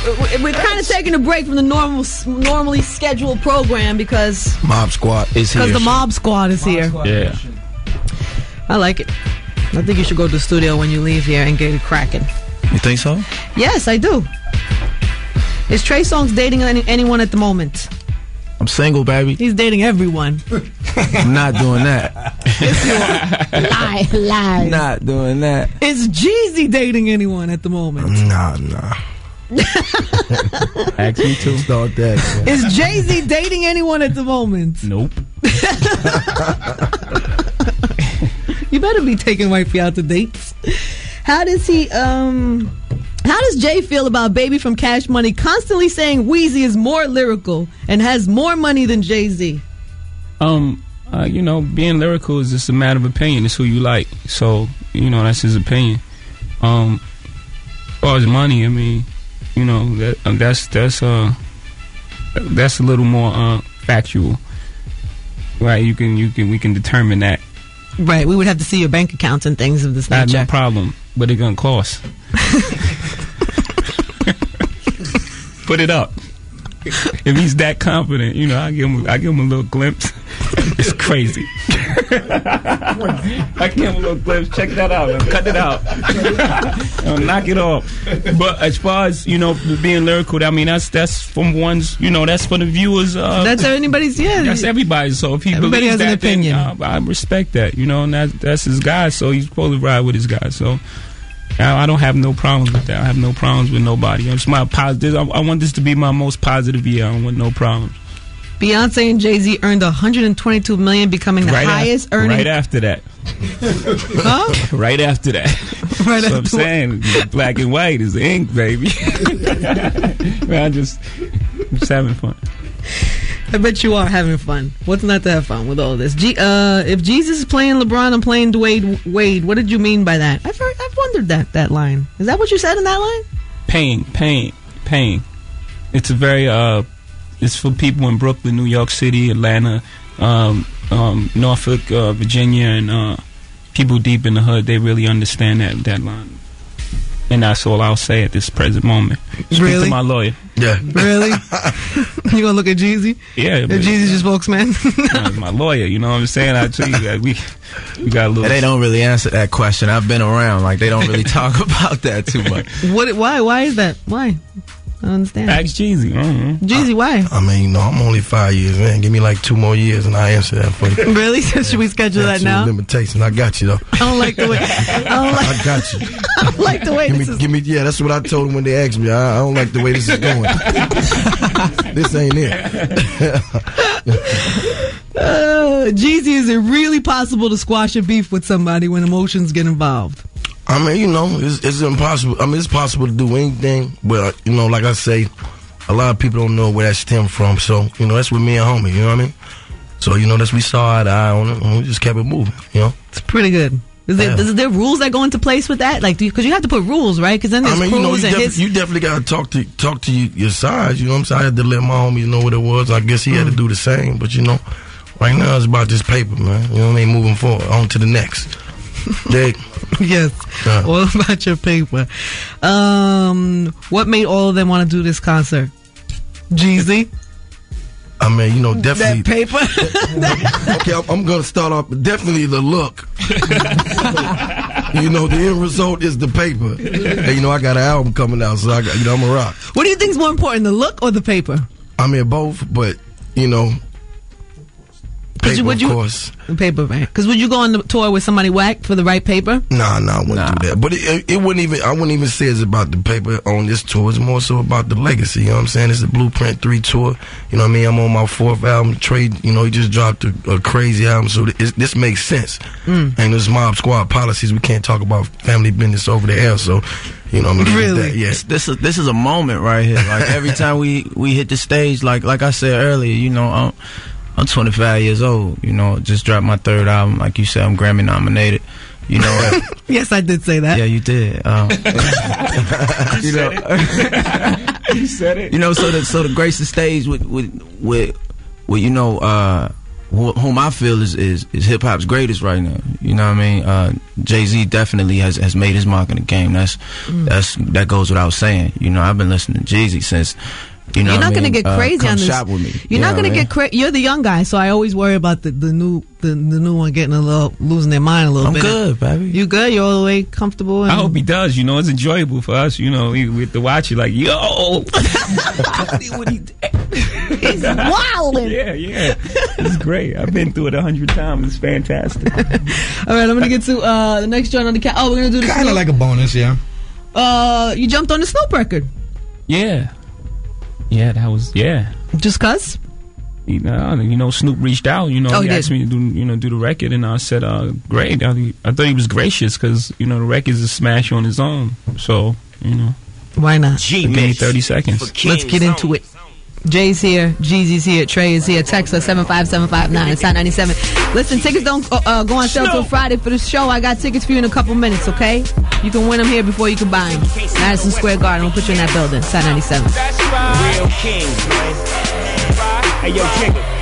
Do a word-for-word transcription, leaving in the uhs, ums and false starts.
we're kind of taking a break from the normal, normally scheduled program because Mob Squad is here. Because the Mob Squad is Mob here. Squad yeah. edition. I like it. I think you should go to the studio when you leave here and get it cracking. You think so? Yes, I do. Is Trey Songz dating any, anyone at the moment? I'm single, baby. He's dating everyone. I'm not doing that. Lie, lie. Not doing that. Is Jeezy dating anyone at the moment? Nah, nah. Ask me too. Start that. Man. Is Jay-Z dating anyone at the moment? Nope. You better be taking wifey out to dates. How does he, um... How does Jay feel about Baby from Cash Money constantly saying Weezy is more lyrical and has more money than Jay-Z? Um, uh, you know, being lyrical is just a matter of opinion. It's who you like. So, you know, that's his opinion. Um, as far as money, I mean, you know, that, uh, that's that's uh that's a little more uh factual, right? You can you can we can determine that. Right, we would have to see your bank accounts and things of this I have nature. no problem, but it's gonna cost. Put it up. If he's that confident, you know, I give him, I give him a little glimpse. It's crazy. I give him a little glimpse. Check that out. Man. Cut it out. I'll knock it off. But as far as, you know, being lyrical, I mean, that's that's from one's, you know, that's for the viewers. Uh, that's anybody's. Yeah, that's everybody's. So if he everybody believes has an that, opinion. Then, uh, I respect that. You know, and that, that's his guy. So he's supposed to ride with his guy. So. I don't have no problems with that. I have no problems with nobody. It's my positive. I, I want this to be my most positive year. I don't want no problems. Beyonce and Jay-Z earned one hundred twenty-two million dollars, becoming the right highest after, earning. Right after that. Huh? Right after that. Right so after I'm saying black and white is the ink, baby. Man, I just, I'm just having fun. I bet you are having fun. What's not to have fun with all this? G- uh, if Jesus is playing LeBron and playing Dwayne Wade, what did you mean by that? I've heard, I've wondered that that line. Is that what you said in that line? Pain, pain, pain. It's a very uh, it's for people in Brooklyn, New York City, Atlanta, um, um, Norfolk, uh, Virginia, and uh, people deep in the hood. They really understand that that line. And that's all I'll say at this present moment. Speak really? to my lawyer. Yeah. Really? You gonna look at Jeezy? Yeah. If Jeezy's your spokesman? No, my lawyer, you know what I'm saying? I tell you that we we got a little. They don't really answer that question. I've been around. Like, they don't really talk about that too much. What? Why? Why is that? Why? I don't understand. Ask Jeezy. Mm-hmm. Jeezy, why? I mean, you know, I'm only five years in. Give me like two more years and I answer that for you. Really? Should we schedule that now? Limitation. I got you though. I don't like the way. I don't like. I got you. I don't like the way give this me, is. give me. Yeah, that's what I told them when they asked me. I, I don't like the way this is going. This ain't it. uh, Jeezy, is it really possible to squash a beef with somebody when emotions get involved? I mean, you know, it's, it's impossible. I mean, it's possible to do anything, but, you know, like I say, a lot of people don't know where that stemmed from. So, you know, that's with me and homie, you know what I mean? So, you know, that's we saw eye to eye on it, and we just kept it moving, you know? It's pretty good. Is there, yeah. is there rules that go into place with that? Like, because you have to put rules, right? Because then there's I mean, you know, you, and def- his... you definitely got to talk to talk to you, your sides, you know what I'm saying? I had to let my homies know what it was. I guess he mm. had to do the same, but, you know, right now it's about this paper, man. You know what I mean? Moving forward, on to the next. Dig. Yes, yeah. All about your paper. Um, what made all of them want to do this concert? Jeezy? I mean, you know, definitely. That paper? Okay, I'm, I'm going to start off. Definitely the look. You know, the end result is the paper. And, you know, I got an album coming out, so I got, you know, I'm a rock. What do you think is more important, the look or the paper? I mean, both, but, you know, paper, you, would you, of course. Paper, right? Because would you go on the tour with somebody whack for the right paper? Nah, nah, I wouldn't nah. do that. But it, it wouldn't even, I wouldn't even say it's about the paper on this tour. It's more so about the legacy, you know what I'm saying? It's the Blueprint three tour. You know what I mean? I'm on my fourth album. Trey, you know, he just dropped a, a crazy album, so it, this makes sense. Mm. And there's Mob Squad policies. We can't talk about family business over the air, so... You know, I mean, really? That, yes. This is this is a moment right here. Like every time we, we hit the stage, like like I said earlier, you know, I'm, I'm twenty-five years old. You know, just dropped my third album. Like you said, I'm Grammy nominated. You know. Yes, I did say that. Yeah, you did. Um, you, you know, you said it. You know, so the so to grace the stage with with with, with you know uh, wh- whom I feel is is, is hip hop's greatest right now. You know what I mean? Uh, Jay-Z definitely has has made his mark in the game. That's mm. that's that goes without saying. You know, I've been listening to Jeezy since. You know you're not going to mean? get crazy uh, on this. Shop with me. You're you not going to get crazy. You're the young guy, so I always worry about the, the new the, the new one getting a little losing their mind a little I'm bit. I'm good, baby. You good? You're all the way comfortable. And I hope he does. You know, it's enjoyable for us. You know, we, we have to watch it like, yo, see what he did. He's wilding. Yeah, yeah, it's great. I've been through it a hundred times. It's fantastic. All right, I'm gonna get to uh, the next joint on the cat. Oh, we're gonna do the kind of like a bonus, yeah. Uh, you jumped on the Snoop record. Yeah. Yeah, that was yeah. Just cause? You know, you know, Snoop reached out. You know, oh, he, he asked me to do, you know, do the record, and I said, uh, "Great." I, I thought he was gracious because you know the record's a smash on his own. So you know, why not? So give me thirty seconds. Let's get into it. Jay's here, Jeezy's here, Trey is here. Text us seven five seven five nine. It's nine ninety seven. Listen, tickets don't uh, uh, go on sale till Friday for the show. I got tickets for you in a couple minutes. Okay, you can win them here before you can buy them. Madison Square Garden. We'll put you in that building. It's nine ninety seven. Real kings, man. Hey, yo, Jigga.